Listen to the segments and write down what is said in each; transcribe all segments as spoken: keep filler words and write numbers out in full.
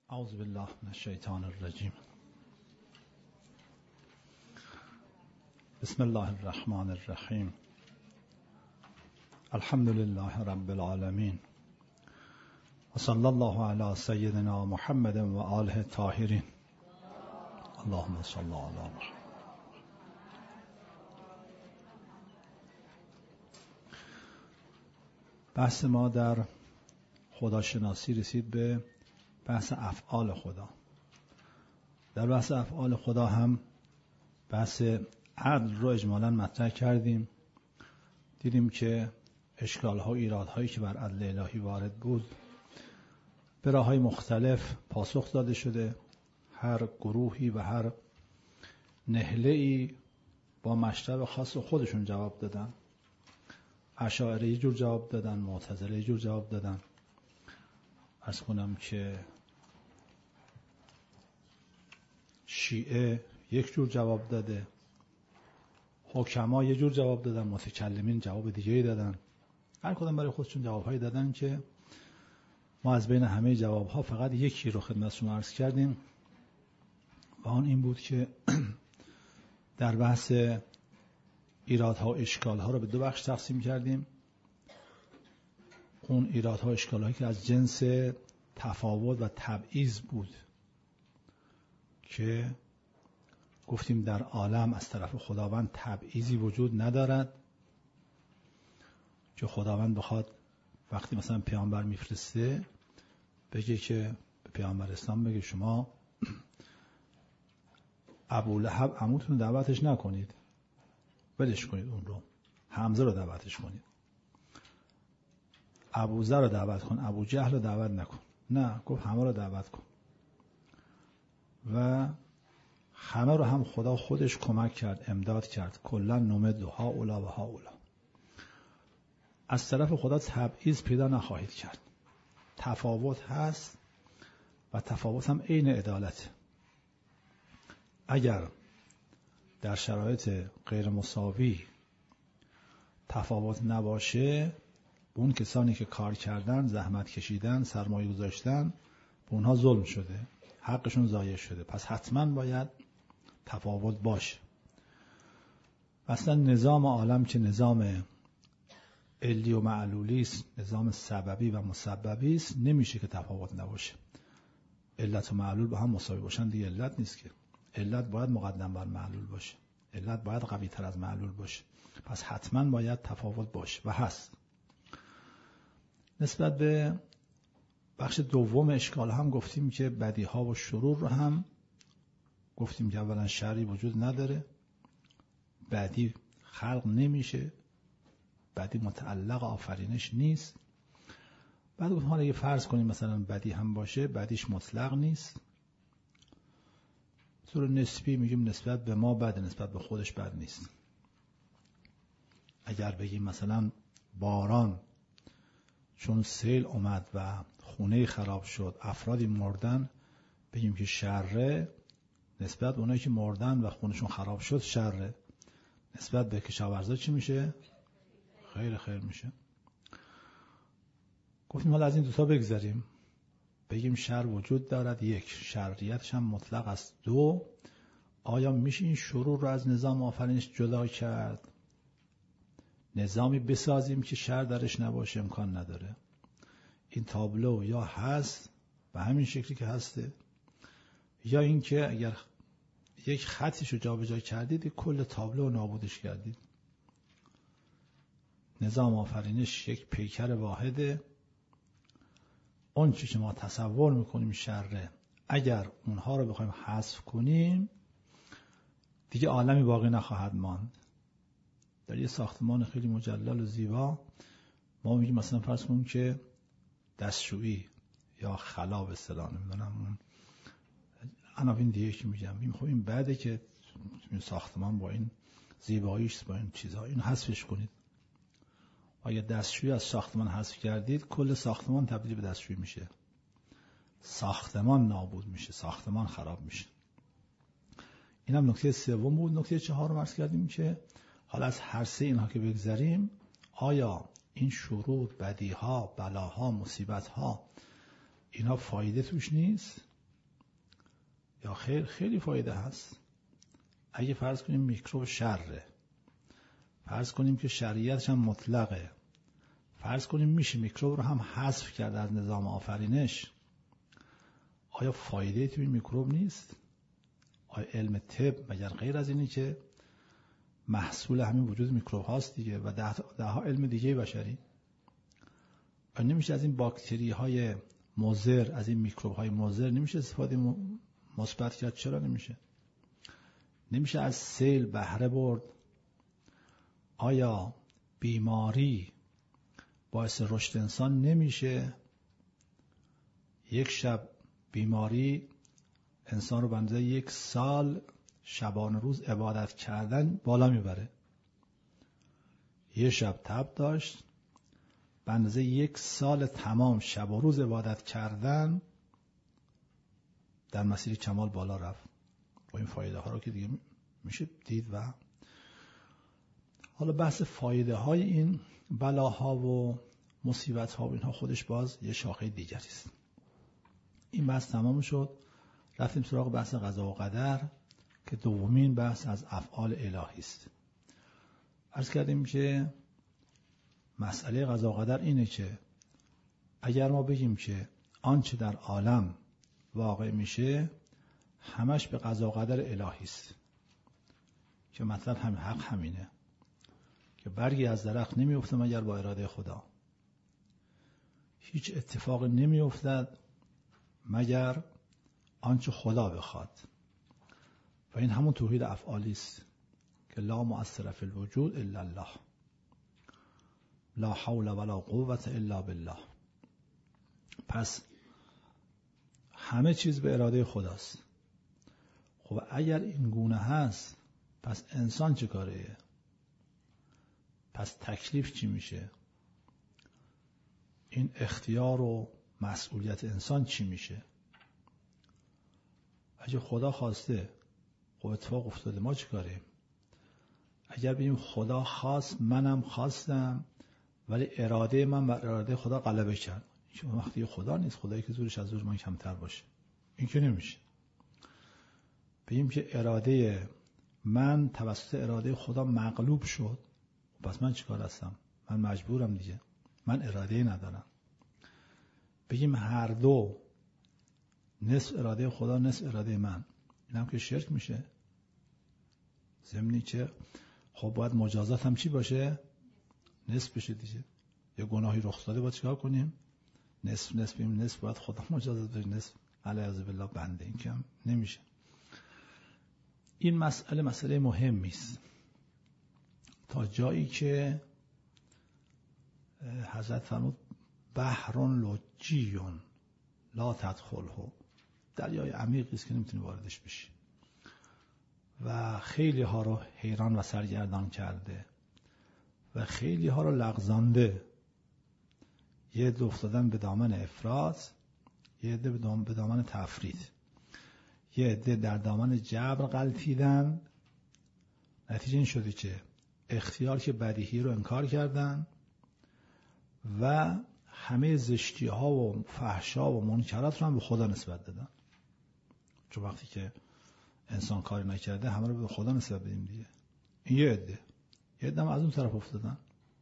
اعوذ بالله من الشیطان الرجیم. بسم الله الرحمن الرحیم. الحمد لله رب العالمین و صلی الله علی سیدنا محمد و آله الطاهرین. اللهم صل علی محمد. بحث ما در خداشناسی رسید به بحث افعال خدا. در بحث افعال خدا هم بحث عدل رو اجمالاً مطرح کردیم. دیدیم که اشکال‌ها و ایرادهایی که بر عدل الهی وارد بود به راه‌های مختلف پاسخ داده شده. هر گروهی و هر نهله‌ای با مشرب خاص خودشون جواب دادن. اشاعره یه جور جواب دادن، معتزله یه جور جواب دادن. عرض کنم که شیعه یک جور جواب داده، حکما یه جور جواب دادن، متکلمین جواب دیگه‌ای دادن. هر کدوم برای خودشون جوابهایی دادن که ما از بین همه جوابها فقط یکی رو خدمتشون عرض کردیم و آن این بود که در بحث ایرادها و اشکالها رو به دو بخش تقسیم کردیم. اون ایرادها و اشکالهایی که از جنس تفاوت و تبعیض بود که گفتیم در عالم از طرف خداوند تبعیضی وجود ندارد، که خداوند بخواد وقتی مثلا پیامبر میفرسته بگه که به پیامبر اسلام بگه شما ابولهب عموتون دعوتش نکنید، ولش کنید، اون رو حمزه رو دعوتش کنید، ابوذر رو دعوت کن، ابو جهل رو دعوت نکن. نه، گفت همه رو دعوت کن و همه رو هم خدا خودش کمک کرد، امداد کرد. کلا نمد ها اولا و ها اولا. از طرف خدا تبعیض پیدا نخواهید کرد. تفاوت هست و تفاوت هم عین عدالت. اگر در شرایط غیر مساوی تفاوت نباشه، اون کسانی که کار کردن، زحمت کشیدن، سرمایه گذاشتن، به اونها ظلم شده، حقشون ضایع شده. پس حتما باید تفاوت باشه. اصلا نظام عالم که نظام علی و معلولی است، نظام سببی و مسببی است، نمیشه که تفاوت نباشه. علت و معلول با هم مساوی باشن دیگه علت نیست که. علت باید مقدم بر معلول باشه. علت باید قوی تر از معلول باشه. پس حتما باید تفاوت باشه و هست. نسبت به بخش دوم اشکال هم گفتیم که بدیها و شرور رو هم گفتیم که اولا شری وجود نداره، بدی خلق نمیشه، بدی متعلق آفرینش نیست. بعد گفتیم حالا اگه فرض کنیم مثلا بدی هم باشه، بدیش مطلق نیست. طور نسبی میگیم نسبت به ما بده، نسبت به خودش بد نیست. اگر بگیم مثلا باران چون سیل اومد و خونه خراب شد، افرادی مردن، بگیم که شره، نسبت به اونایی که مردن و خونشون خراب شد شره. نسبت به کشاورزا چی میشه؟ خیر خیر میشه. گفتیم حالا از این دوتا بگذاریم، بگیم شر وجود دارد، یک، شریعتش هم مطلق است. دو، آیا میشه این شرور رو از نظام آفرینش جدا کرد؟ نظامی بسازیم که شر درش نباشه؟ امکان نداره. این تابلو یا هست به همین شکلی که هسته، یا اینکه اگر یک خطیشو جابجا کردید کل تابلو نابودش کردید. نظام آفرینش یک پیکر واحده. اون چیزی که ما تصور میکنیم شره، اگر اونها رو بخوایم حذف کنیم دیگه عالمی باقی نخواهد ماند. در یه ساختمان خیلی مجلل و زیبا ما میگیم مثلا فرض کنیم که دستشویی یا خلا به اصطلاح، نمیدونم اون عناوین دیگه که میگم، میگیم خب این بعده که این ساختمان با این زیباییش، با این چیزها، این حذفش کنید. اگه دستشویی از ساختمان حذف کردید کل ساختمان تبدیل به دستشویی میشه، ساختمان نابود میشه، ساختمان خراب میشه. این هم نکته سوم بود. نکته چهارم عرض کردیم که حالا از هر سه اینها که بگذریم، آیا این شرور، بدیها، بلاها، مصیبتها، اینها فایده توش نیست؟ یا خیر؟ خیلی فایده هست. اگه فرض کنیم میکروب شره، فرض کنیم که شریعتش هم مطلقه، فرض کنیم میشه میکروب رو هم حذف کرد از نظام آفرینش، آیا فایده توی این میکروب نیست؟ آیا علم طب مگر غیر از اینی که محصول همین وجود میکروب هاست دیگه و ده, ده ها علم دیگه بشری؟ آیا نمیشه از این باکتری های مضر، از این میکروب های مضر نمیشه استفاده مثبت کرد؟ چرا نمیشه؟ نمیشه از سیل بهره برد؟ آیا بیماری باعث رشد انسان نمیشه؟ یک شب بیماری انسان رو به اندازه یک سال شبانه روز عبادت کردن بالا میبره. یه شب تب داشت، به اندازه یک سال تمام شب و روز عبادت کردن در مسیر کمال بالا رفت. و این فایده ها رو که دیگه میشه دید. و حالا بحث فایده های این بلاها و مصیبت ها و اینها خودش باز یه شاخه دیگری است. این بحث تمام شد، رفتیم سراغ بحث قضا و قدر که دومین بحث از افعال الهی است. عرض کردیم که مسئله قضا و قدر اینه که اگر ما بگیم که آنچه در عالم واقع میشه همش به قضا و قدر الهی است، که مطلب هم حق همینه که برگی از درخت نمیفته مگر با اراده خدا، هیچ اتفاقی نمیافتد مگر آنچه خدا بخواد. و این همون توحید افعالی است که لا مؤثر فی الوجود الا الله، لا حول ولا قوة الا بالله. پس همه چیز به اراده خداست. خب اگر این گونه هست پس انسان چه کاره؟ پس تکلیف چی میشه؟ این اختیار و مسئولیت انسان چی میشه؟ اگه خدا خواسته خب اتفاق افتاده، ما چه کاریم؟ اگر بگیم خدا خواست منم خواستم ولی اراده من بر اراده خدا غلبه کرد، این وقتی خدا نیست، خدایی که زورش از زور من کمتر باشه، این که نمیشه. بگیم که اراده من توسط اراده خدا مغلوب شد، پس من چیکار هستم؟ من مجبورم دیگه، من اراده ندارم. بگیم هر دو نصف اراده خدا نصف اراده من، این هم که شرک میشه. ضمنی که خب باید مجازات هم چی باشه؟ نصف بشه دیگه. یه گناهی رخ داده باید چیکار کنیم؟ نصف نصف بیم، نصف باید خدا مجازات بشه، نصف علیه بالله بنده. این که هم نمیشه. این مسئله مسئله مهمی است تا جایی که حضرت فرمود بحرون لجیون لا تدخله، دریای عمیقی است که نمیتونی واردش بشی و خیلی ها رو حیران و سرگردان کرده و خیلی ها رو لغزانده. یه عده افتادن به دامن افراط، یه عده به دامن تفرید، یه عده در دامن جبر غلطیدن. نتیجه این شده که اختیار که بدیهی رو انکار کردن و همه زشتی ها و فحشا و منکرات رو هم به خدا نسبت دادن. چون وقتی که انسان کاری نکرده همه رو به خدا نسبت بدیم دیگه. این یه عده، یه عده هم از اون طرف افتادن،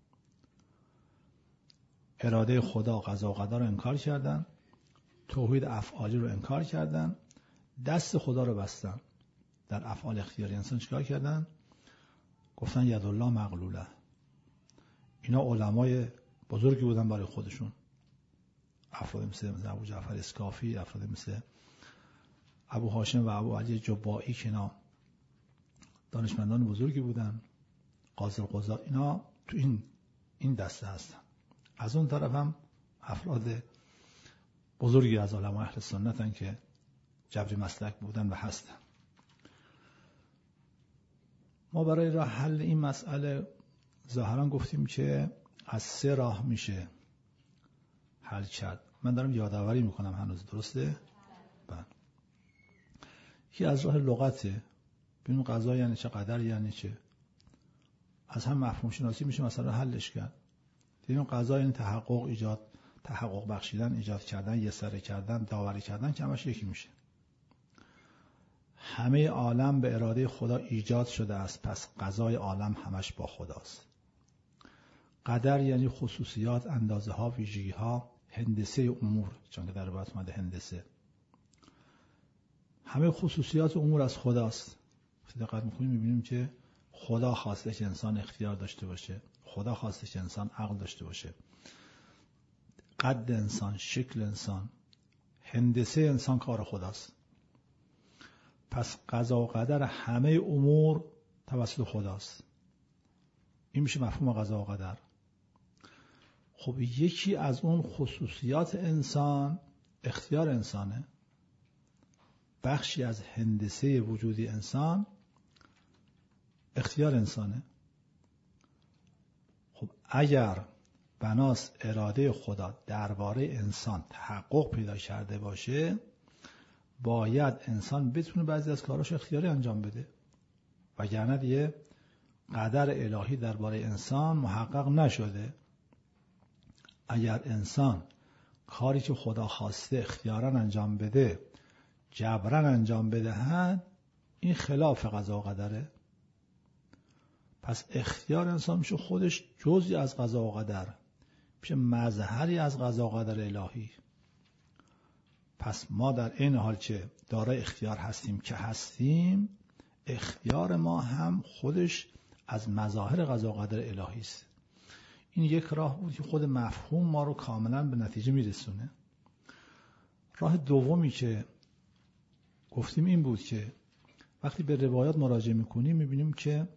اراده خدا قضا و قدر رو انکار کردن، توحید افعالی رو انکار کردن، دست خدا رو بستن. در افعال اختیاری انسان چیکار کردن؟ گفتن ید الله مغلوله. اینا علمای بزرگی بودن برای خودشون، افراد مثل ابو جعفر اسکافی، افراد مثل ابو هاشم و ابو علی جبائی که اینا دانشمندان بزرگی بودن، قاضی القضات، اینا تو این این دسته هستن. از اون طرف هم افراد بزرگی از علمای اهل سنتن که جبری مسلک بودن و هستن. ما برای راه حل این مسئله ظاهرا گفتیم که از سه راه میشه حل کرد. من دارم یادآوری میکنم هنوز، درسته؟ بله. یکی از راه لغته، ببینیم قضا یعنی چه، قدر یعنی چه، از هم مفهوم شناسی میشه مثلا حلش کرد. ببینیم قضا یعنی تحقق ایجاد، تحقق بخشیدن، ایجاد کردن، یسره کردن، داوری کردن، که همش یکی میشه. همه عالم به اراده خدا ایجاد شده است، پس قضای عالم همش با خداست. قدر یعنی خصوصیات، اندازه ها، ویژگی ها، هندسه امور، چون که در روایت اومده هندسه. همه خصوصیات امور از خداست. دقت می‌کنیم می‌بینیم که خدا خواسته که انسان اختیار داشته باشه، خدا خواسته که انسان عقل داشته باشه، قد انسان، شکل انسان، هندسه انسان کار خداست. پس قضا و قدر همه امور توسط خداست. این میشه مفهوم قضا و قدر. خب یکی از اون خصوصیات انسان اختیار انسانه. بخشی از هندسه وجودی انسان اختیار انسانه. خب اگر بناس اراده خدا درباره انسان تحقق پیدا کرده باشه، باید انسان بتونه بعضی از کاراش اختیاری انجام بده، وگرنه دیگه قدر الهی درباره انسان محقق نشده. اگر انسان کاری که خدا خواسته اختیارا انجام بده، جبران انجام بدهد، این خلاف قضا و قدره. پس اختیار انسان میشه خودش جزئی از قضا و قدر، میشه مظهری از قضا و قدر الهی. پس ما در این حال که دارای اختیار هستیم که هستیم، اختیار ما هم خودش از مظاهر قضا و قدر الهی است. این یک راه بود که خود مفهوم ما رو کاملا به نتیجه میرسونه. راه دومی که گفتیم این بود که وقتی به روایات مراجعه میکنیم میبینیم که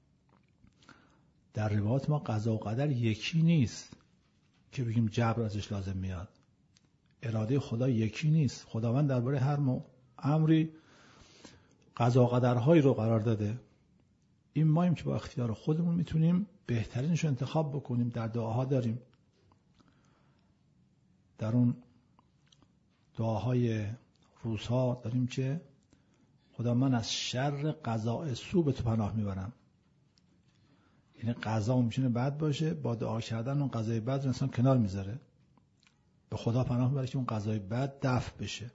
در روایات ما قضا و قدر یکی نیست که بگیم جبر ازش لازم میاد. اراده خدا یکی نیست. خداوند درباره هر امری قضا و قدرهایی رو قرار داده. این ماییم که با اختیار خودمون میتونیم بهترینش رو انتخاب بکنیم. در دعاها داریم، در اون دعاهای روزها داریم که خدا من از شر قضاء سوء به تو پناه میبرم. یعنی قضا ممکنه بد باشه، با دعا کردن اون قضای بد رو انسان کنار میذاره، به خدا پناه میبره که اون قضای بد دفع بشه.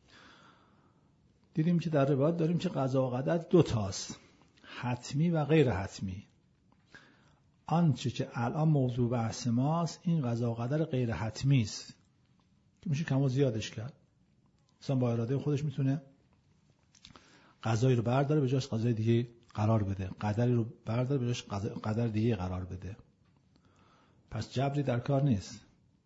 دیدیم که در روایت داریم که قضا و قدر دو تاست، حتمی و غیر حتمی. آنچه که الان موضوع بحث ماست این قضا و قدر غیر حتمی است که میشه کم و زیادش کرد. مثلا با اراده خودش میتونه قضایی رو برداره به جاش قضای دیگه قرار بده، قدری رو برداره به جاش قدر دیگه قرار بده. پس جبری در کار نیست.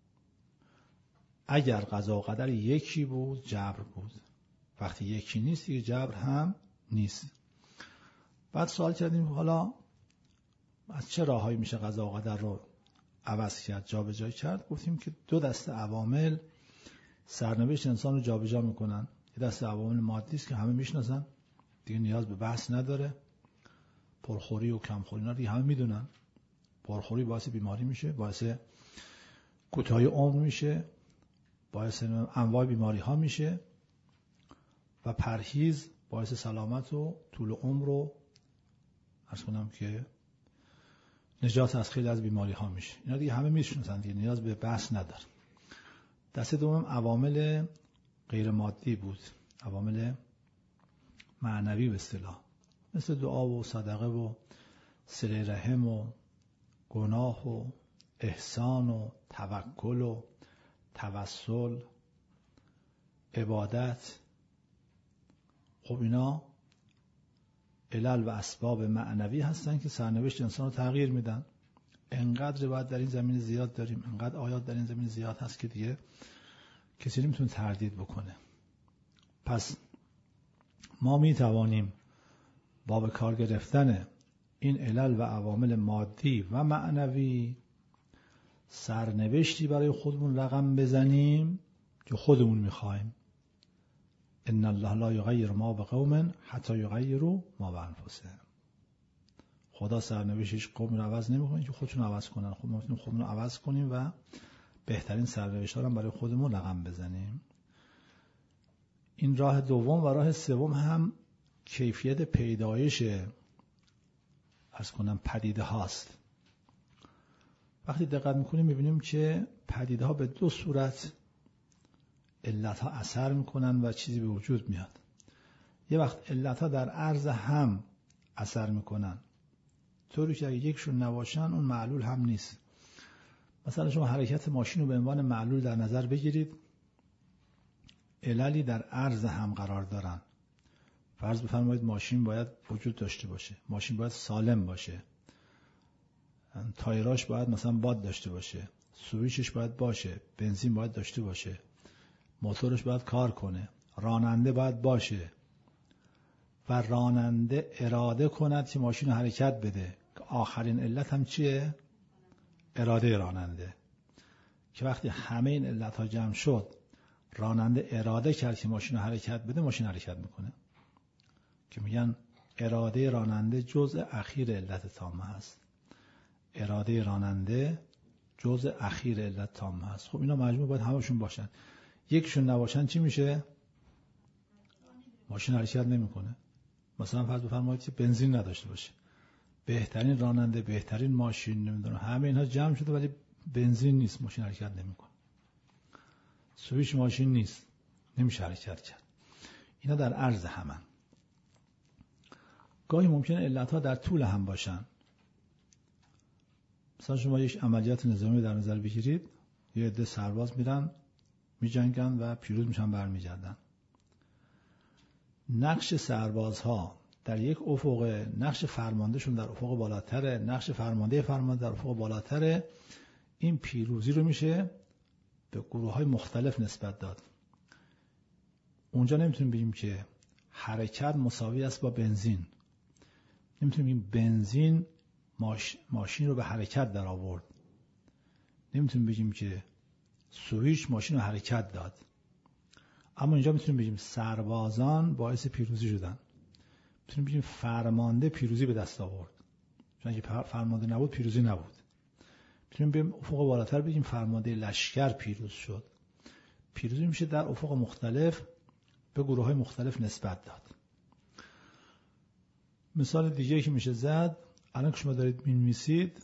اگر قضا و قدر یکی بود جبر بود، وقتی یکی نیست دیگه جبر هم نیست. بعد سوال کردیم حالا از چه راههایی میشه قضا و قدر رو عوض کرد، جابجا کرد؟ گفتیم که دو دسته عوامل سرنوشت انسان رو جابجا میکنن. یه دسته عوامل مادی است که همه میشناسن، دیگه نیاز به بحث نداره. پرخوری و کمخوری اینا دیگه همه میدونن. پرخوری باعث بیماری میشه، باعث کوتاهی عمر میشه، باعث انواع بیماری ها میشه، و پرهیز باعث سلامت و طول عمر رو عرض کنم که نجات از خیلی از بیماری ها میشه. اینا دیگه همه میشناسن، دیگه نیاز به بحث نداره. دسته دوم عوامل غیر مادی بود، عوامل معنوی به اصطلاح، مثل دعا و صدقه و صله رحم و گناه و احسان و توکل و توسل، عبادت. خب اینا علل و اسباب معنوی هستن که سرنوشت انسان رو تغییر میدن. انقدر روایت در این زمین زیاد داریم، انقدر آیات در این زمین زیاد هست که دیگه کسی نمیتونه تردید بکنه. پس ما میتوانیم با به کار گرفتن این علل و عوامل مادی و معنوی سرنوشتی برای خودمون رقم بزنیم که خودمون میخوایم. ان الله لا یغیر ما بقوم حتی یغیروا ما بانفسهم. خدا سرنوشتش قوم رو عوض نمیکنه که خودشون عوض کنن. خود ما میتونیم خودمون رو عوض کنیم و بهترین سرنوشت ها رو برای خودمون رقم بزنیم. این راه دوم. و راه سوم هم کیفیت پیدایش عرض کنم پدیده هاست. وقتی دقت میکنیم میبینیم که پدیده ها به دو صورت علت ها اثر میکنن و چیزی به وجود میاد. یه وقت علت ها در عرض هم اثر میکنن، طوری که اگه یکشون نباشن اون معلول هم نیست. مثلا شما حرکت ماشین رو به عنوان معلول در نظر بگیرید، عللی در عرض هم قرار دارن. فرض بفرمایید ماشین باید وجود داشته باشه، ماشین باید سالم باشه، تایراش باید مثلا باد داشته باشه، سویچش باید باشه، بنزین باید داشته باشه، موتورش باید کار کنه، راننده باید باشه و راننده اراده کند که ماشین رو حرکت بده، که آخرین علت هم چیه؟ اراده راننده. که وقتی همه این علت ها جمع شد، راننده اراده کرد که ماشین رو حرکت بده، ماشین حرکت میکنه، که میگن اراده راننده جزء اخیر علت تامه هست. اراده راننده جزء اخیر علت تامه هست. خب اینا مجموع باید همشون باشن. یکشون نباشن چی میشه؟ ماشین حرکت نمیکنه. مثلا فرض بفرمایید که بنزین نداشته باشه، بهترین راننده، بهترین ماشین، نمیدونم همه اینها جمع شده ولی بنزین نیست، ماشین حرکت نمیکنه. سویچ ماشین نیست، نمیشه حرکت کرد. اینا در عرض همن. گاهی ممکنه علتها در طول هم باشن. مثلا شما یک عملیات نظامی در نظر بگیرید، یه عده سرباز میرن میجنگن و پیروز میشن برمیگردن. نقش سربازها در یک افق، نقش فرماندهشون در افق بالاتره، نقش فرمانده فرمانده در افق بالاتره. این پیروزی رو میشه به گروه های مختلف نسبت داد. اونجا نمیتونیم بگیم که حرکت مساوی است با بنزین. نمیتونیم بگیم بنزین ماش... ماشین رو به حرکت در آورد. نمیتونیم بگیم که سویچ ماشین رو حرکت داد. اما اینجا میتونیم بگیم سربازان باعث پیروزی شدن. میتونیم بگیم فرمانده پیروزی به دست آورد. چون اگه فرمانده نبود پیروزی نبود. میتونیم بگیم افق بالاتر بگیم فرمانده لشکر پیروز شد. پیروزی میشه در افق مختلف به گروه های مختلف نسبت داد. مثال دیگه که میشه زد، الان که شما دارید مینویسید،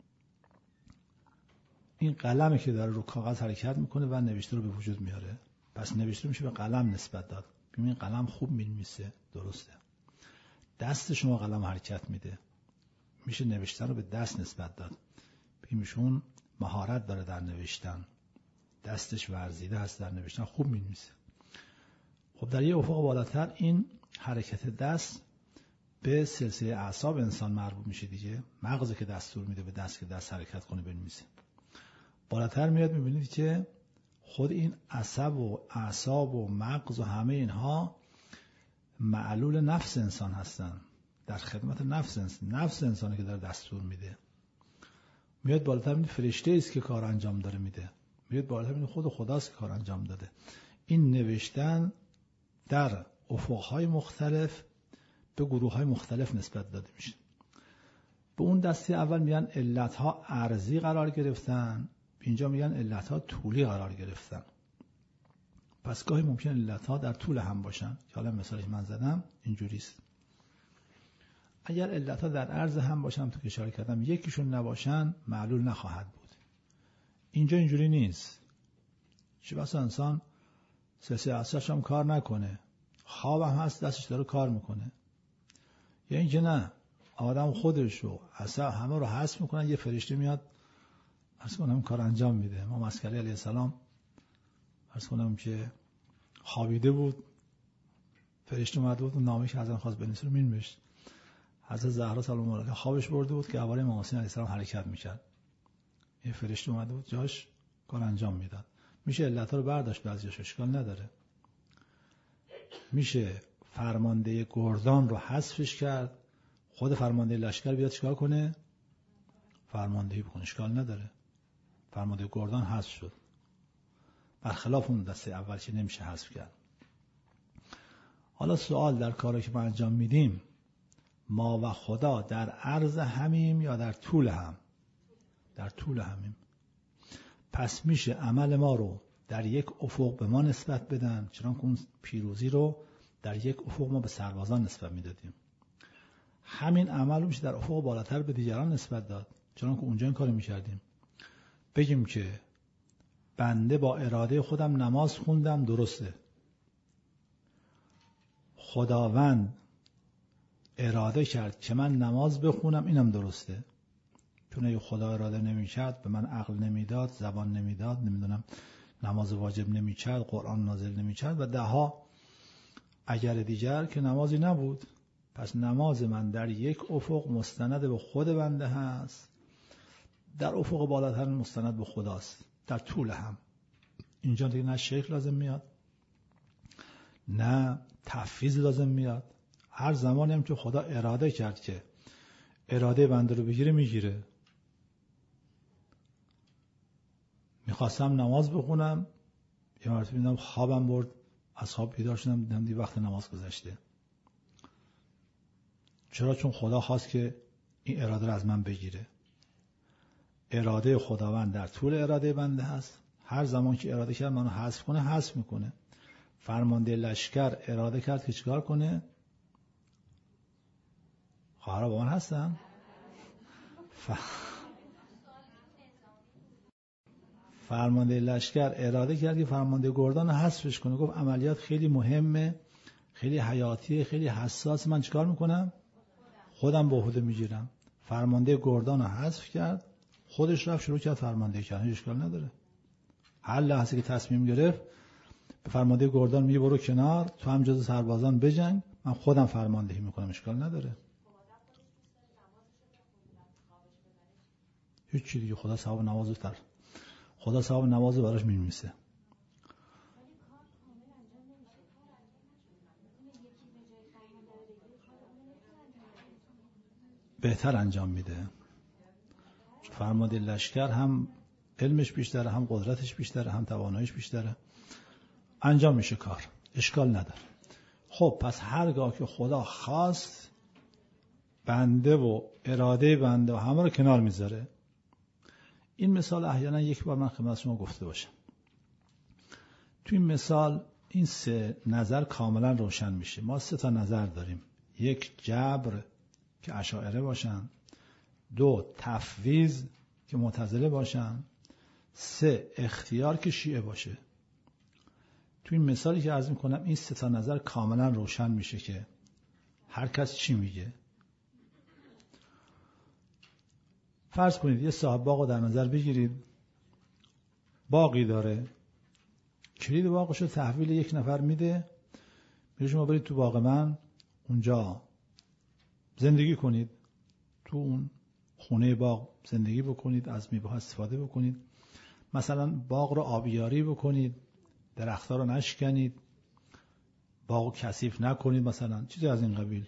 این قلمی که داره رو کاغذ حرکت میکنه و نوشته رو به وجود میاره. پس نوشته میشه به قلم نسبت داد. ببین قلم خوب مینویسه، درسته. دست شما قلم حرکت میده، میشه نوشتن رو به دست نسبت داد. ببینیشون مهارت داره در نوشتن، دستش ورزیده هست در نوشتن، خوب مینویسه. خب در یه افق بالاتر این حرکت دست به سلسله اعصاب انسان مربوط میشه دیگه. مغزه که دستور میده به دست که دست حرکت کنه بنویسه. بالاتر میاد میبینید که خود این عصب و اعصاب و مغز و همه اینها معلول نفس انسان هستن، در خدمت نفس انسان. نفس انسانی که داره دستور میده. میاد بالاتر میبینید فرشته است که کار انجام داره میده. میاد بالاتر میبینید خود خداست که کار انجام داده. این نوشتن در افقهای مختلف به گروه‌های مختلف نسبت داده میشه. به اون دسته اول میگن علتها عرضی قرار گرفتن، اینجا میگن علتها طولی قرار گرفتن. پس گاهی ممکن علتها در طول هم باشن، که حالا مثالی من زدم اینجوریست. اگر علتها در عرض هم باشن، تو که اشاره کردم، یکیشون نباشن معلول نخواهد بود. اینجا اینجوری نیست. چه بسا انسان سلسله اعصابش هم کار نکنه، خواب هم هست دستش داره کار میکنه، یا اینکه نه آدم خودش رو اصلا همه رو حذف میکنن، یه فرشته میاد عرض کنم کار انجام میده. ما مسکری علیه السلام عرض کنم که خوابیده بود، فرشته اومد بود و نامه که حضرت خواست بنویسه رو مینوشت. حضرت زهرا سلام الله علیها خوابش برده بود که قواره امام حسین علیه السلام حرکت میکرد. یه فرشته اومده بود جاش کار انجام میداد. میشه علتها رو برداشت، بعضیش اشکال نداره. میشه فرمانده گردان رو حذفش کرد، خود فرمانده لشکر بیاد چیکار کنه؟ فرماندهی بکنه، اشکال نداره. فرمانده گردان حذف شد، برخلاف اون دسته اول که نمیشه حذف کرد. حالا سوال در کاری که ما انجام میدیم، ما و خدا در عرض همیم یا در طول هم؟ در طول همیم. پس میشه عمل ما رو در یک افق به ما نسبت بدن، چنانکه اون پیروزی رو در یک افق ما به سربازان نسبت میدادیم. همین عمل رو میشه در افق بالاتر به دیگران نسبت داد، چنانکه اونجا این کارو میکردیم. بگیم که بنده با اراده خودم نماز خوندم، درسته. خداوند اراده کرد که من نماز بخونم، اینم درسته. چون اگه خدا اراده نمی‌کرد، به من عقل نمیداد، زبان نمیداد، نمیدونم نماز واجب نمی‌کرد، قرآن نازل نمی‌کرد و دهها اگر دیگر که نمازی نبود. پس نماز من در یک افق مستند به خود بنده هست، در افق بالاتر مستند به خداست، در طول هم. اینجا دیگه نه شیخ لازم میاد، نه تفویض لازم میاد. هر زمانی هم که خدا اراده کرد که اراده بنده رو بگیره، میگیره. میخواستم نماز بخونم، یه مرتبه دیدم خوابم برد، از خواب بیدار شدم، دیدم دی وقت نماز گذشته. چرا؟ چون خدا خواست که این اراده رو از من بگیره. اراده خداوند در طول اراده بنده هست. هر زمان که اراده کرد منو حذف کنه، حذف میکنه. فرمانده لشکر اراده کرد که چیکار کنه؟ خواهرها با من هستن؟ ف... فرمانده لشکر اراده کرد که فرمانده گردان حذفش کنه. گفت عملیات خیلی مهمه، خیلی حیاتیه، خیلی حساس، من چیکار میکنم؟ خودم به عهده میگیرم. فرمانده گردان رو حذف کرد، خودش رفت شروع کرد فرمانده کردن. هیچ اشکال نداره. هر لحظه که تصمیم گرفت به فرمانده گردان میگه برو کنار، تو هم جز سربازان بجنگ، من خودم فرماندهی میکنم. اشکال نداره. هیچ چیزی دیگه. خدا ثواب نمازو تر خدا ثواب نمازو براش میمیسه. بهتر انجام میده. فرمانده لشکر هم علمش بیشتره، هم قدرتش بیشتره، هم تواناییش بیشتره. انجام میشه کار. اشکال نداره. خب پس هرگاه که خدا خواست، بنده و اراده بنده و همه رو کنار میذاره. این مثال احیانا یک بار من خدمت شما گفته باشم. تو این مثال این سه نظر کاملا روشن میشه. ما سه تا نظر داریم. یک جبر که اشاعره باشن، دو تفویض که معتزله باشن، سه اختیار که شیعه باشه. تو این مثالی که عرض میکنم این سه تا نظر کاملا روشن میشه که هر کس چی میگه. فرض کنید یه صاحب باغ رو در نظر بگیرید. باغی داره، کلید باغش رو تحویل یک نفر میده، میگه شما برید تو باغ من، اونجا زندگی کنید، تو اون خونه باغ زندگی بکنید، از میوه‌ها استفاده بکنید، مثلا باغ رو آبیاری بکنید، درخت‌ها رو نشکنید، باغ رو کثیف نکنید، مثلا چیزی از این قبیل.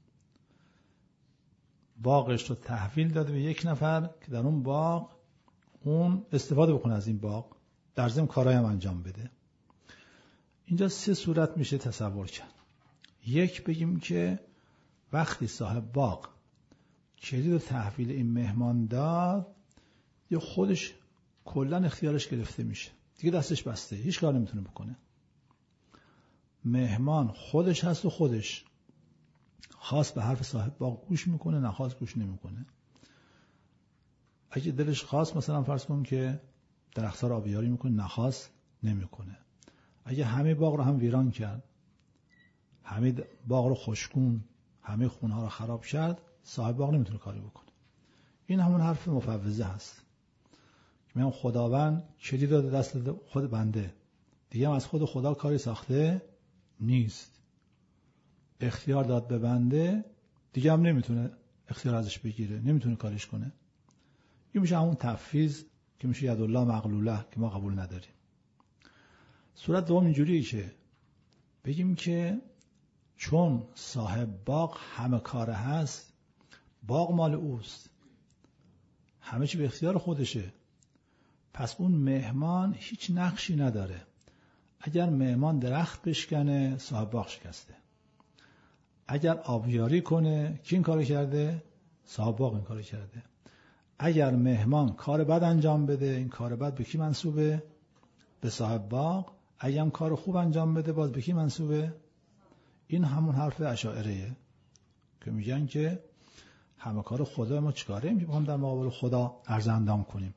باغش رو تحویل داده به یک نفر که در اون باغ اون استفاده بکنه از این باغ، در ضمن کارهای هم انجام بده. اینجا سه صورت میشه تصور کرد. یک، بگیم که وقتی صاحب باغ کلید و تحویل این مهمان داد، یا خودش کلا اختیارش گرفته میشه، دیگه دستش بسته، هیچ کار نمیتونه بکنه. مهمان خودش هست و خودش خواست به حرف صاحب باغ گوش میکنه، نخواست گوش نمیکنه. اگه دلش خواست مثلا فرض کن که درخت‌ها رو آبیاری میکنه، نخواست نمیکنه. اگه همه باغ رو هم ویران کرد، همه باغ رو خشکون، همه خونه‌ها رو خراب کرد، صاحب باغ نمیتونه کاری بکنه. این همون حرف مفوضه هست. میگم خداوند کلید داده دست خود بنده، دیگه هم از خود خدا کاری ساخته نیست. اختیار داد به بنده، دیگه هم نمیتونه اختیار ازش بگیره، نمیتونه کارش کنه. این میشه همون تفویض که میشه یدالله مغلوله که ما قبول نداریم. صورت دوم اینجوریه که بگیم که چون صاحب باغ همه کاره هست، باغ مال اوست، همه چی به اختیار خودشه، پس اون مهمان هیچ نقشی نداره. اگر مهمان درخت بشکنه، صاحب باغ شکسته. اگر آبیاری کنه، کی این کارو کرده؟ صاحب باغ این کارو کرده. اگر مهمان کار بد انجام بده، این کار بد به کی منسوبه؟ به صاحب باغ. اگر هم کار خوب انجام بده، باز به کی منسوبه؟ این همون حرف اشاعره‌ایه که میگن که همه کار خدا، ما چیکاره ایم که بخوام در مقابل خدا عرض اندام کنیم.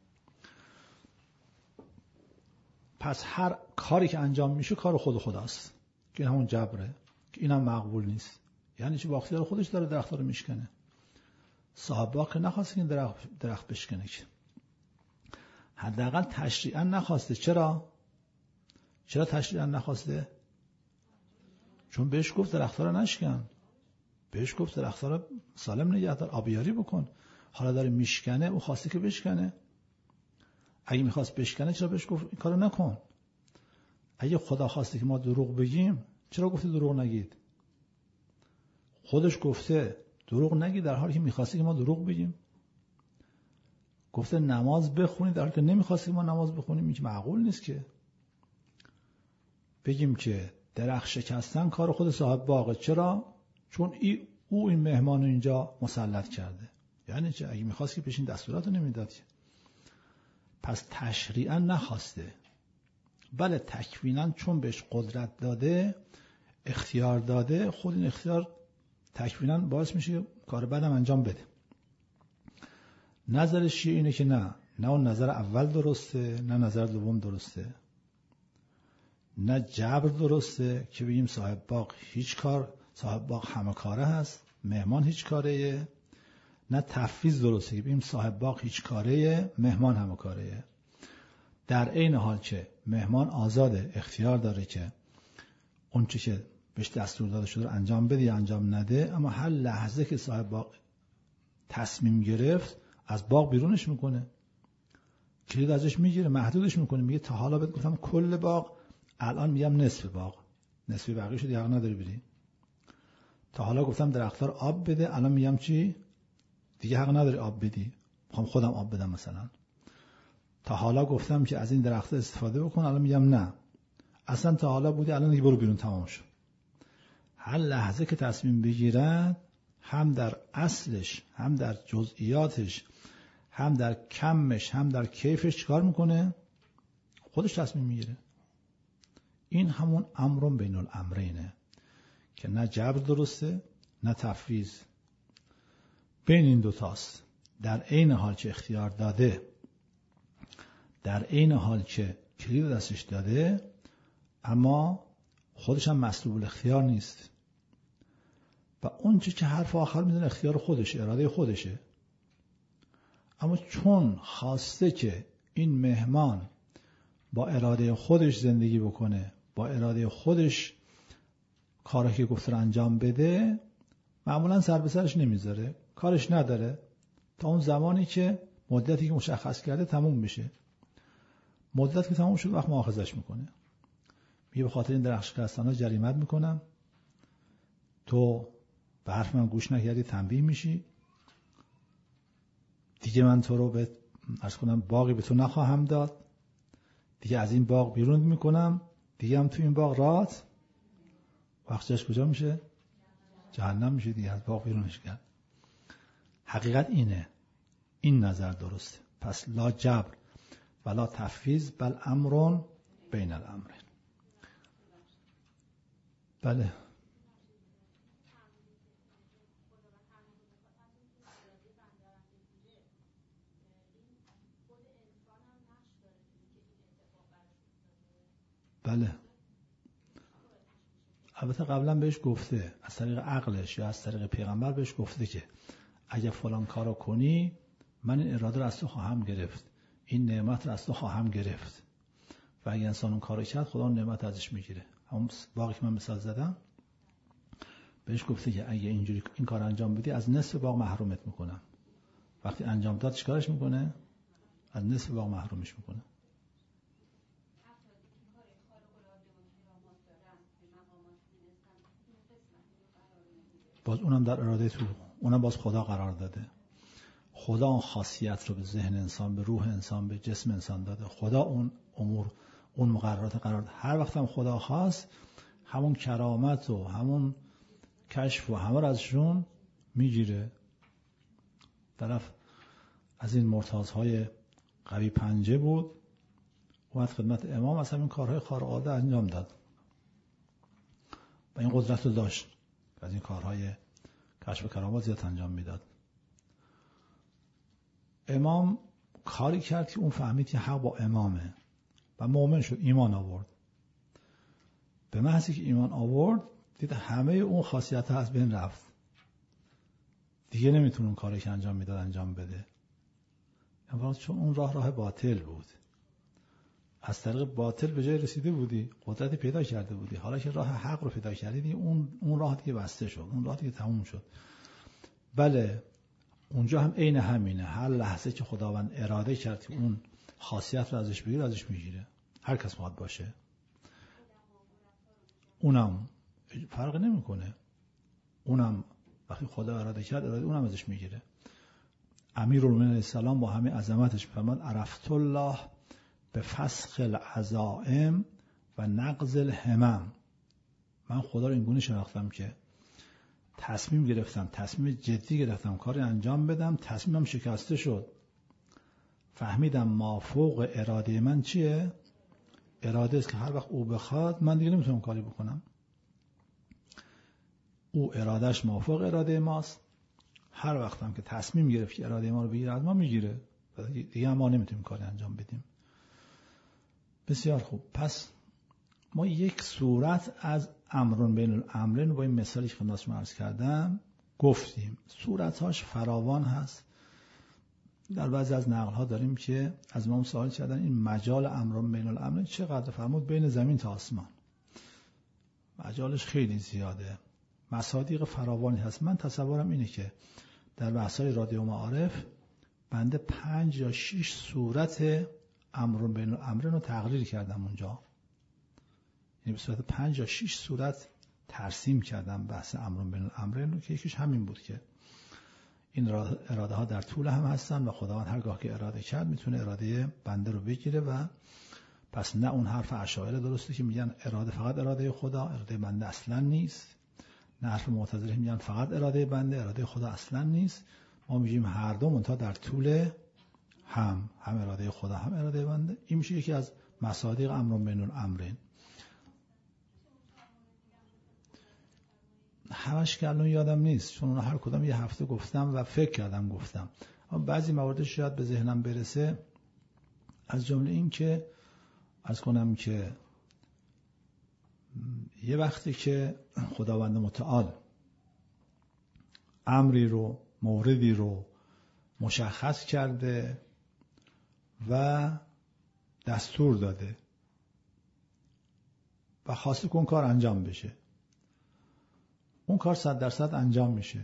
پس هر کاری که انجام میشه کار خود خداست، که همون جبره که اینم مقبول نیست. یعنی چی؟ با اختیار خودش داره درخت رو میشکنه. صاحب باغ که نخواسته این درخت درخت بشکنه، که حداقل تشریعاً نخواسته. چرا؟ چرا تشریعاً نخواسته؟ چون بهش گفت درخت‌ها رو نشکن، بهش گفت درخت‌ها رو سالم نگه دار، آبیاری بکن. حالا داره میشکنه، او خواسته که بشکنه. اگه میخواست بشکنه چرا بهش گفت این کارو نکن؟ اگه خدا خواسته که ما دروغ بگیم چرا گفته دروغ نگید؟ خودش گفته دروغ نگید در حالی که میخواسته که ما دروغ بگیم. گفته نماز بخونید در حالی که نمیخواسته که ما نماز بخونیم. این که معقول نیست که بگیم که درخت شکستن کار خود صاحب باغه. چرا؟ چون ای او این مهمان رو اینجا مسلط کرده. یعنی چه؟ اگه میخواست که پیش این دستورات رو نمیداد. پس تشریعاً نخواسته، بله تکویناً چون بهش قدرت داده، اختیار داده، خود این اختیار تکویناً باعث میشه کار بعدم انجام بده. نظر شیعه اینه که نه، نه اون نظر اول درسته، نه نظر دوم درسته. نه جبر درسته که بگیم صاحب باغ هیچ کار، صاحب باغ همه کاره هست، مهمان هیچ کاره. نه تفویض درسته که بگیم صاحب باغ هیچ کاره، مهمان همه کاره. در عین حال که مهمان آزاده، اختیار داره که اون چی که بهش دستور داده شده رو انجام بده یا انجام نده، اما هر لحظه که صاحب باغ تصمیم گرفت از باغ بیرونش میکنه، کلید ازش میگیره، محدودش میکنه. میگه تا حالا بهت گفتم کل باغ، الان میگم نصف باغ، نصف بقیه شد حق نداری بری. تا حالا گفتم درخت‌ها رو آب بده، الان میگم چی؟ دیگه حق نداری آب بدی، میخوام خودم آب بدم مثلا. تا حالا گفتم که از این درخت‌ها استفاده بکن، الان میگم نه. اصلا تا حالا بودی، الان دیگه برو بیرون، تمام شد. هر لحظه که تصمیم بگیرد، هم در اصلش، هم در جزئیاتش، هم در کمش، هم در کیفش چیکار میکنه؟ خودش تصمیم میگیره. این همون امر بین الامرینه که نه جبر درسته نه تفویض. بین این دوتاست. در عین حال که اختیار داده، در عین حال که کلید دستش داده، اما خودش هم مسلوب الاختیار نیست. و اون چی که حرف آخر میزنه اختیار خودشه، اراده خودشه. اما چون خواسته که این مهمان با اراده خودش زندگی بکنه، با اراده خودش کاری که گفته رو انجام بده، معمولا سر به سرش نمیذاره، کارش نداره تا اون زمانی که مدتی که مشخص کرده تموم بشه. مدت که تموم شد وقت مؤاخذش میکنه، میگه به خاطر این درخت شکستن‌ها جریمت میکنم، تو به حرف من گوش نکردی، تنبیه میشی، دیگه من تو رو به عرض کنم باقی به تو نخواهم داد، دیگه از این باغ بیرون میکنم، دیگه هم تو این باغ رات وقتش کجا میشه؟ جهنم میشه دیگه، از باغ بیرونش کرد. حقیقت اینه، این نظر درسته. پس لا جبر ولا تفویض بل امر بین الامرین. بله بله البته قبلا بهش گفته، از طریق عقلش یا از طریق پیغمبر بهش گفته که اگه فلان کارو کنی من این اراده رو از تو خواهم گرفت، این نعمت رو از تو خواهم گرفت. و اگه انسان اون کارو کرد خدا اون نعمت ازش میگیره. همون باقی که من مثال زدم بهش گفته که اگه اینجوری این کار انجام بدی از نصف باغ محرومت میکنم. وقتی انجام داد چیکارش میکنه؟ از نصف باغ محرومش میکنه. باز اونم در اراده تو، اونم باز خدا قرار داده. خدا اون خاصیت رو به ذهن انسان، به روح انسان، به جسم انسان داده. خدا اون امور، اون مقررات قرار داده. هر وقت هم خدا خواست همون کرامت و همون کشف و همه رو ازشون میگیره. طرف از این مرتاضهای قوی پنجه بود، اومد خدمت امام، اصلا این کارهای خارق العاده انجام داد و این قدرت رو داشت از این کارهای کشف و کرامات زیاد انجام میداد. امام کاری کرد که اون فهمید که حق با امامه و مؤمن شد، ایمان آورد. به محضی که ایمان آورد دید همه اون خاصیت ها از بین رفت، دیگه نمیتونه اون کاری که انجام میداد انجام بده، چون اون راه راه باطل بود، از طریق باطل به جای رسیده بودی، قدرتی پیدا کرده بودی، حالا که راه حق رو پیدا کردی اون اون راه دیگه بسته شد، اون راه دیگه تموم شد. بله اونجا هم عین همینه، هر لحظه که خداوند اراده کرد که اون خاصیت رو ازش بگیره ازش میگیره، هر کس باید باشه، اونم فرق نمیکنه، اونم وقتی خدا اراده کرد اراده اونم ازش میگیره. امیرالمومنین علیه السلام با همه عظمتش فرمود عرفت الله به فسخ العزائم و نقض الهمم، من خدا رو اینگونه شناختم که تصمیم گرفتم، تصمیم جدی گرفتم کاری انجام بدم، تصمیمم شکسته شد، فهمیدم مافوق اراده من چیه؟ اراده است که هر وقت او بخواد من دیگه نمیتونم کاری بکنم، او ارادهش مافوق اراده ماست، هر وقت هم که تصمیم گرفت که اراده ما رو بگیره از ما میگیره، دیگه ما نمیتونیم کاری انجام بدیم. بسیار خوب، پس ما یک صورت از امرون بین الامرین با این مثالی که خدمت شما عرض کردم گفتیم، صورت‌هاش فراوان هست. در بعضی از نقل‌ها داریم که از ما سوال کردن این مجال امرون بین الامرین چقدر؟ فرمود بین زمین تا آسمان، مجالش خیلی زیاده، مصادیق فراوانی هست. من تصورم اینه که در بحث‌های رادیو معارف بنده پنج یا شش صورت امرون بین الامرین رو تقریر کردم اونجا، یعنی به صورت پنج یا شش صورت ترسیم کردم بحث امرون بین الامرین رو، که یکیش همین بود که این اراده ها در طول هم هستن و خداوند هرگاه که اراده کرد میتونه اراده بنده رو بگیره، و پس نه اون حرف اشاعره درسته که میگن اراده فقط اراده خدا، اراده بنده اصلا نیست، نه حرف معتزله میگن فقط اراده بنده، اراده خدا اصلا نیست. ما میگیم هر دو منتها در طول هم هم اراده خدا هم اراده بنده. این میشه یکی از مصادیق امرون بین الامرین. همش که الان یادم نیست، چون اون هر کدام یه هفته گفتم و فکر کردم گفتم، اما بعضی مواردش شاید به ذهنم برسه، از جمله این که عرض کنم که یه وقتی که خداوند متعال امری رو، موردی رو مشخص کرده و دستور داده و خواسته که اون کار انجام بشه، اون کار صد درصد انجام میشه،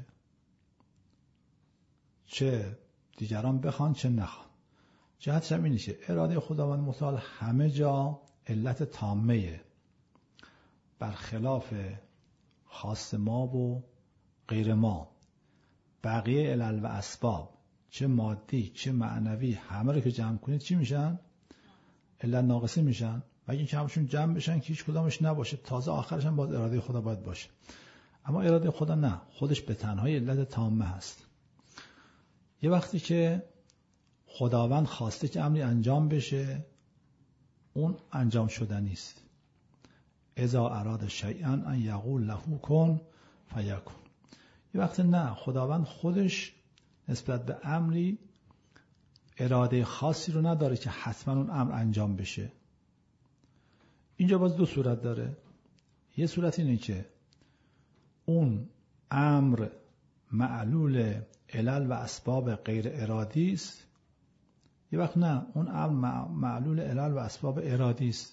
چه دیگران بخوان چه نخوان. جهتش هم اینه که اراده خداوند متعال همه جا علت تامه، برخلاف خاص ما و غیر ما. بقیه علل و اسباب چه مادی چه معنوی همه رو که جمع کنید چی میشن؟ علت ناقصه میشن. و اگه که همشون جمع بشن که هیچ کدامش نباشه، تازه آخرش هم باز اراده خدا باید باشه. اما اراده خدا نه، خودش به تنهایی علت تامه هست. یه وقتی که خداوند خواسته که امری انجام بشه، اون انجام شدنی است. اذا اراد شیئا ان یقول له کن فیکون. یه وقتی نه، خداوند خودش نسبت به امری اراده خاصی رو نداره که حتما اون امر انجام بشه. اینجا باز دو صورت داره. یه صورت اینه که اون امر معلول علل و اسباب غیر ارادی است، یه وقت نه، اون امر معلول علل و اسباب ارادی است.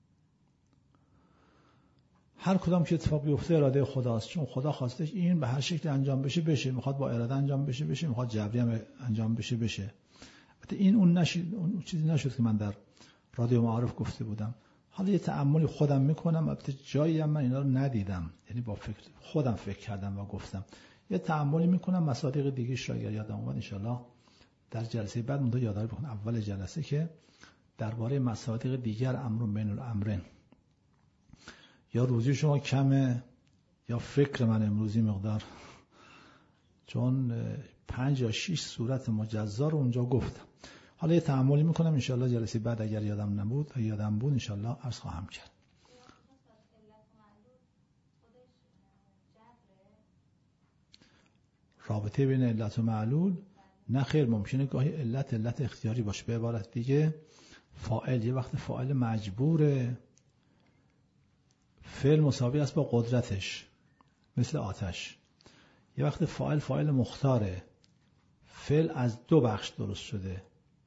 هر کدام که اتفاق بیفته اراده خداست، چون خدا خواسته این به هر شکل انجام بشه بشه، میخواد با اراده انجام بشه بشه، میخواد جبری هم انجام بشه بشه. البته این اون نشید، اون چیزی نشد که من در رادیو معارف گفته بودم. حالا یه تأملی خودم میکنم، البته جایی هم من اینا رو ندیدم، یعنی با فکر خودم فکر کردم و گفتم. یه تأملی میکنم، مصادیق دیگه‌اش را یادم اومد ان شاءالله در جلسه بعد مونده یادآوری بکنم، اول جلسه که درباره مصادیق دیگر امر بین الامرین. یا روزی شما کمه یا فکر من امروزی مقدار، چون پنج یا شش صورت مجزا رو اونجا گفتم. حالا یه تأملی میکنم ان شاءالله جلسه بعد اگر یادم نبود یا یادم بود ان شاءالله عرض خواهم کرد. رابطه بین علت و معلول نه خیر، ممکنه گاهی علت علت اختیاری باشه. به عبارت دیگه فاعل یه وقت فاعل مجبوره، فعل مساوی است با قدرتش، مثل آتش. یه وقت فاعل فاعل مختاره، فعل از دو بخش درست شده،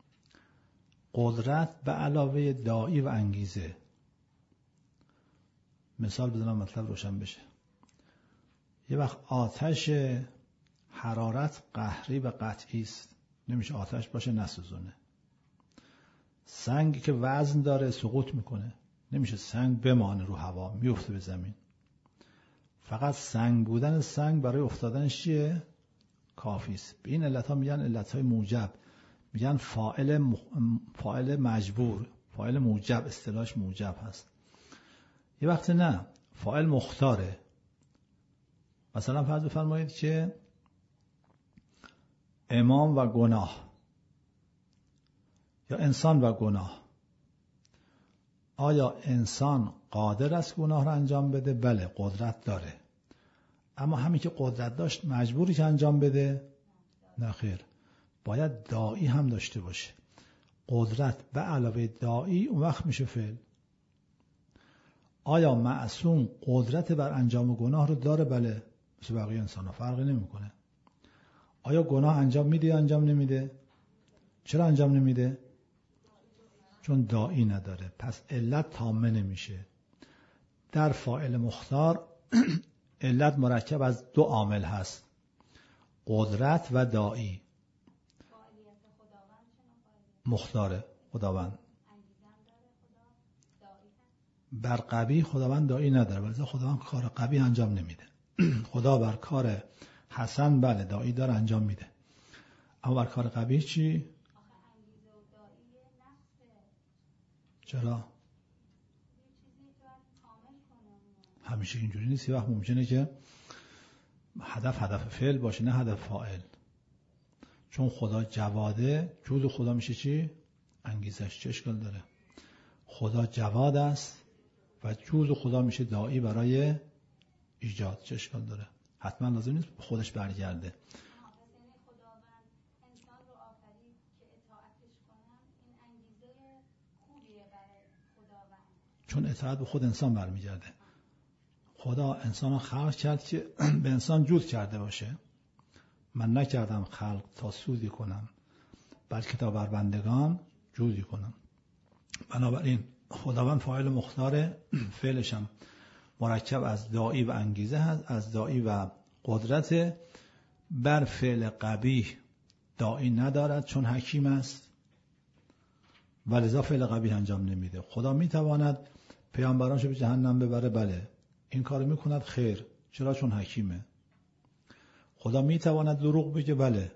قدرت به علاوه داعی و انگیزه. مثال بزنم مطلب روشن بشه. یه وقت آتش حرارت قهری و قطعی است، نمیشه آتش باشه نسوزونه. سنگ که وزن داره سقوط میکنه، نمیشه سنگ بمانه رو هوا، میفته به زمین. فقط سنگ بودن سنگ برای افتادنش چیه؟ کافی است. به این علت ها میگن علت های موجب، میگن فاعل مخ... فاعل مجبور، فاعل موجب، اصطلاحش موجب هست. یه وقت نه، فاعل مختاره. مثلا فرض بفرمایید که امام و گناه یا انسان و گناه. آیا انسان قادر است گناه را انجام بده؟ بله، قدرت داره. اما همین که قدرت داشت مجبوری که انجام بده؟ نه خیر، باید داعی هم داشته باشه. قدرت به علاوه داعی اون وقت میشه فعل. آیا معصوم قدرت بر انجام گناه رو داره؟ بله، مثل بقیه انسان ها فرقی نمیکنه. آیا گناه انجام میده یا انجام نمیده؟ چرا انجام نمیده؟ چون داعی نداره. پس علت تامه نمیشه. در فاعل مختار علت مرکب از دو عامل هست، قدرت و داعی. مختاره خداوند، بر قبیح خداوند داعی نداره، ولی خداوند کار قبیح انجام نمیده. خدا بر کار حسن بله داعی داره انجام میده، اما بر کار قبیح چی؟ چرا؟ همیشه اینجوری نیست. یه وقت ممکنه که هدف هدف فعل باشه نه هدف فاعل. چون خدا جواده، جود خدا میشه چی؟ انگیزش. چه اشکال داره؟ خدا جواد است و جود خدا میشه داعی برای ایجاد. چه اشکال داره؟ حتما لازم نیست خودش برگرده. چون اطاعت به خود انسان برمیگرده. خدا انسان رو خلق کرد که به انسان جود کرده باشه. من نکردم خلق تا سودی کنم، بلکه تا بر بندگان جودی کنم. بنابراین خداوند فاعل مختار، فعلش هم مرکب از داعی و انگیزه هست، از داعی و قدرت. بر فعل قبیح داعی ندارد چون حکیم است و لذا فعل قبیح انجام نمیده. خدا میتواند پیامبرانشو به جهنم ببره؟ بله. این کارو میکند؟ خیر. چرا؟ چون حکیمه. خدا میتواند دروغ بگه؟ بله،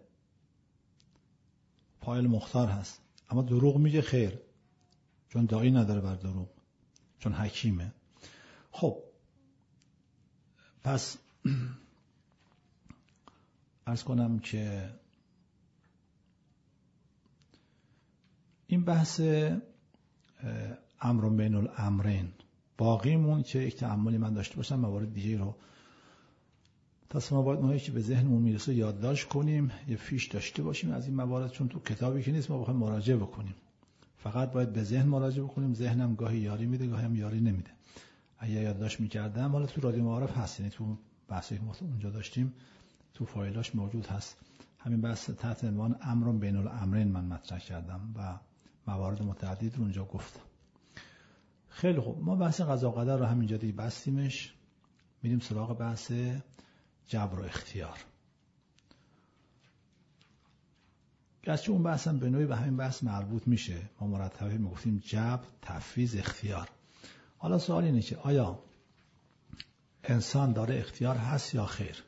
فاعل مختار هست. اما دروغ میگه؟ خیر، چون داعی نداره بر دروغ، چون حکیمه. خب پس عرض کنم که این بحث امر بین الامرین باقیمون که یک تأملی من داشته باشم، موارد دیگه رو تصمیم باید اونایی که به ذهنمون میرسه یادداشت کنیم، یه فیش داشته باشیم از این موارد، چون تو کتابی که نیست ما بخوایم مراجعه بکنیم. فقط باید به ذهن مراجعه بکنیم. ذهنم گاهی یاری میده گاهی هم یاری نمیده. اگه یادداشت میکردم، حالا تو رادیو معارف هست، یعنی تو بحثی که ما اونجا داشتیم تو فایلاش موجود هست. همین بحث تحت عنوان امر بین الامرین من مطرح کردم و موارد متعدد رو اونجا گفتم. خیلی خوب، ما بحث قضا و قدر رو همینجا دیگه بستیمش. میریم سراغ بحث جبر و اختیار. گرچه اون بحث هم به نوعی به همین بحث مربوط میشه. ما مرتبه میگفتیم جبر، تفویض، اختیار. حالا سوال اینه که آیا انسان داره اختیار هست یا خیر؟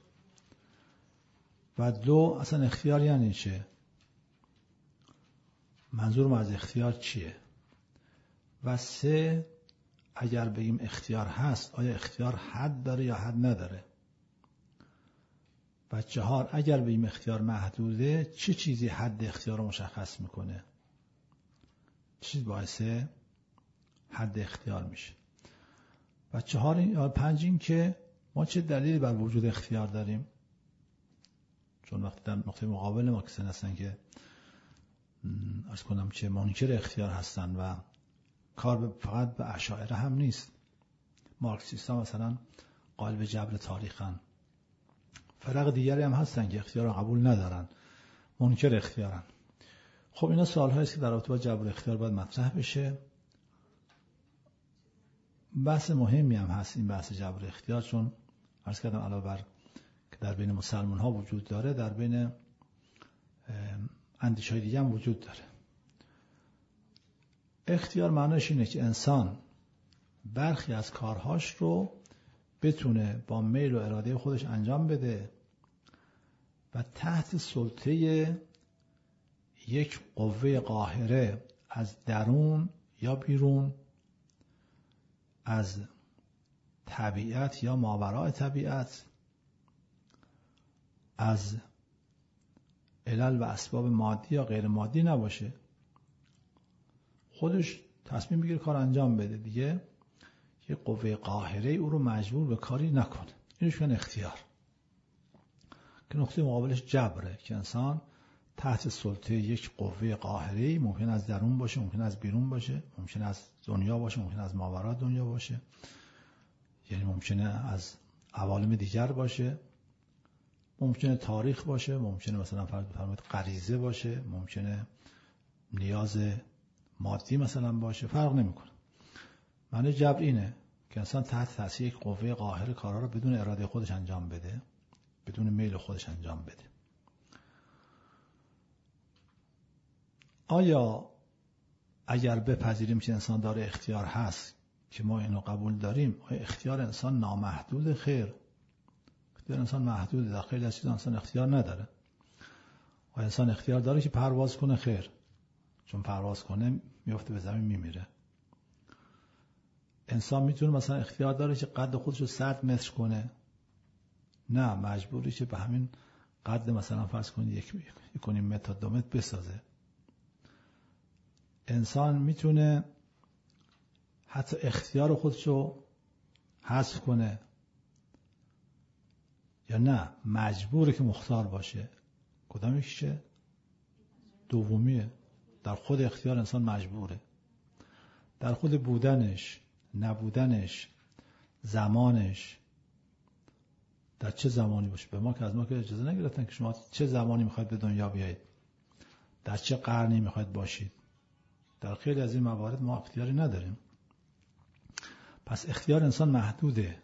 و دو، اصلا اختیار یعنی چه؟ منظور ما از اختیار چیه؟ و سه، اگر بگیم اختیار هست، آیا اختیار حد داره یا حد نداره؟ و چهار، اگر بگیم اختیار محدوده، چه چیزی حد اختیار رو مشخص میکنه؟ چیز باعث حد اختیار میشه؟ و چهار یا پنج این که ما چه دلیلی بر وجود اختیار داریم؟ چون وقتی در نقطه مقابل ما کسانی هستن که عرض کنم چه منکر اختیار هستن و کار فقط به اشاعره هم نیست، مارکسیست‌ها مثلا قائل به جبر تاریخن. فرق دیگری هم هستن که اختیار رو قبول ندارن، منکر اختیارن. خب اینا سوال‌هایی است که در رابطه با جبر اختیار باید مطرح بشه. بحث مهمی هم هست این بحث جبر اختیار، چون عرض کردم علاوه بر که در بین مسلمان‌ها وجود داره، در بین اندیشه‌های دیگه هم وجود داره. اختیار معنیش اینه که انسان برخی از کارهاش رو بتونه با میل و اراده خودش انجام بده و تحت سلطه یک قوه قاهره از درون یا بیرون، از طبیعت یا ماورای طبیعت، از علل و اسباب مادی یا غیر مادی نباشه، خودش تصمیم بگیره کار انجام بده دیگه، یه قوه قاهره او رو مجبور به کاری نکنه. اینش میگن اختیار، که نقطه مقابلش جبره که انسان تحت سلطه یک قوه قاهره، ممکن از درون باشه، ممکن از بیرون باشه، ممکن از دنیا باشه، ممکن از ماورای دنیا باشه، یعنی ممکنه از عوالم دیگر باشه، ممکنه تاریخ باشه، ممکنه مثلا فرض بفرمایید غریزه باشه، ممکنه نیاز مادی مثلا باشه، فرق نمیکنه. معنی جبر اینه که انسان تحت تاثیر یک قوه قاهره کارها رو بدون اراده خودش انجام بده، بدون میل خودش انجام بده. آیا اگر بپذیریم که انسان داره اختیار هست، که ما اینو قبول داریم، آیا اختیار انسان نامحدود؟ خیر، اختیار انسان محدوده. در خیلی از چیزا انسان اختیار نداره. آیا انسان اختیار داره که پرواز کنه؟ خیر، چون پرواز کنه میفته به زمین میمیره. انسان میتونه مثلا اختیار داره که قد خودش رو صد متر کنه؟ نه، مجبوری که به همین قد مثلا فرض کنید یک کنیم متر تا دو متر بسازه. انسان میتونه حتی اختیار خودش رو حذف کنه یا نه مجبوره که مختار باشه؟ کدام یکیشه؟ دومیه. در خود اختیار انسان مجبوره، در خود بودنش، نبودنش، زمانش، در چه زمانی باشه. به ما که از ما که اجازه نگرفتن که شما چه زمانی میخواید به دنیا بیایید، در چه قرنی میخواید باشید. در خیلی از این موارد ما اختیاری نداریم. پس اختیار انسان محدوده.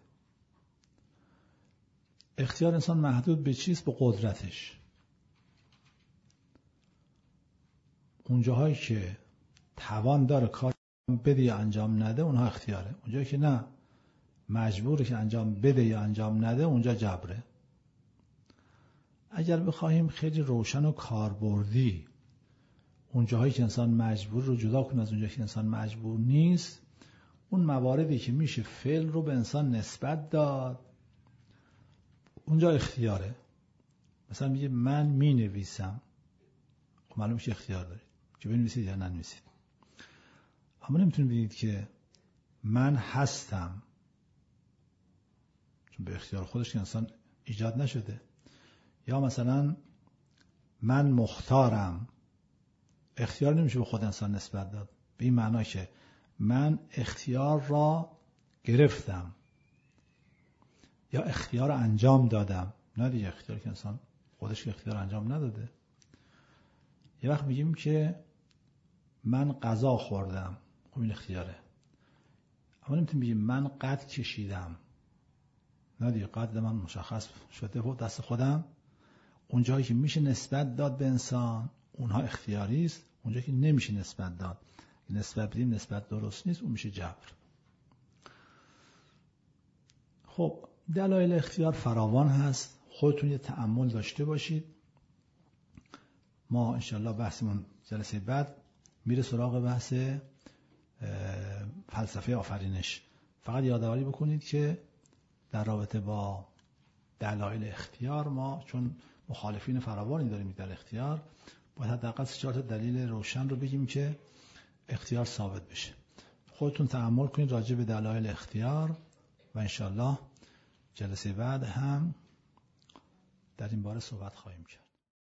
اختیار انسان محدود به چیست؟ به قدرتش. اونجاهایی که توان داره کار بده یا انجام نده، اونها اختیاره. اونجایی که نه، مجبوره که انجام بده یا انجام نده، اونجا جبره. اگر بخوایم خیلی روشن و کاربردی اونجاهایی که انسان مجبور رو جدا کنیم از اونجایی که انسان مجبور نیست، اون مواردی که میشه فعل رو به انسان نسبت داد، اونجا اختیاره. مثلا میگه من می نویسم، خب معلومه که اختیار دارید که بنویسید یا ننویسید. اما نمیتونید بگید که من هستم، چون به اختیار خودش که انسان ایجاد نشده. یا مثلا من مختارم، اختیار نمیشه به خود انسان نسبت داد، به این معنا که من اختیار را گرفتم یا اختیار انجام دادم. نه دیگه، اختیار که انسان خودش اختیار انجام نداده. یه وقت میگیم که من غذا خوردم، خب این اختیاره. اما نمیتونیم بگیم من قد کشیدم. نه دیگه، قد من مشخص شده بود دست خودم. اونجایی که میشه نسبت داد به انسان، اونها اختیاری است. اونجایی که نمیشه نسبت داد، نسبت بدیم نسبت درست نیست، اون میشه جبر. خب دلایل اختیار فراوان هست، خودتون یه تأمل داشته باشید. ما انشالله بحثمون جلسه بعد میره سراغ بحث فلسفه آفرینش. فقط یادآوری بکنید که در رابطه با دلایل اختیار، ما چون مخالفین فراوانی داریم در اختیار، باید حداقل سه چهار تا دلیل روشن رو بگیم که اختیار ثابت بشه. خودتون تأمل کنید راجع به دلایل اختیار و انشالله جلسه بعد هم در این باره صحبت خواهیم کرد.